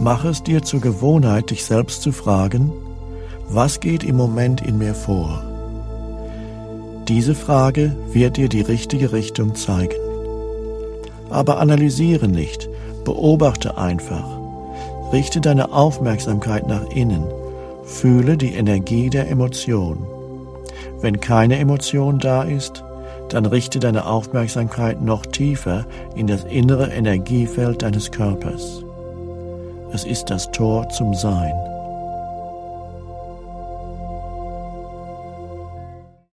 Mach es dir zur Gewohnheit, dich selbst zu fragen, was geht im Moment in mir vor? Diese Frage wird dir die richtige Richtung zeigen. Aber analysiere nicht, beobachte einfach. Richte deine Aufmerksamkeit nach innen. Fühle die Energie der Emotion. Wenn keine Emotion da ist, dann richte deine Aufmerksamkeit noch tiefer in das innere Energiefeld deines Körpers. Es ist das Tor zum Sein.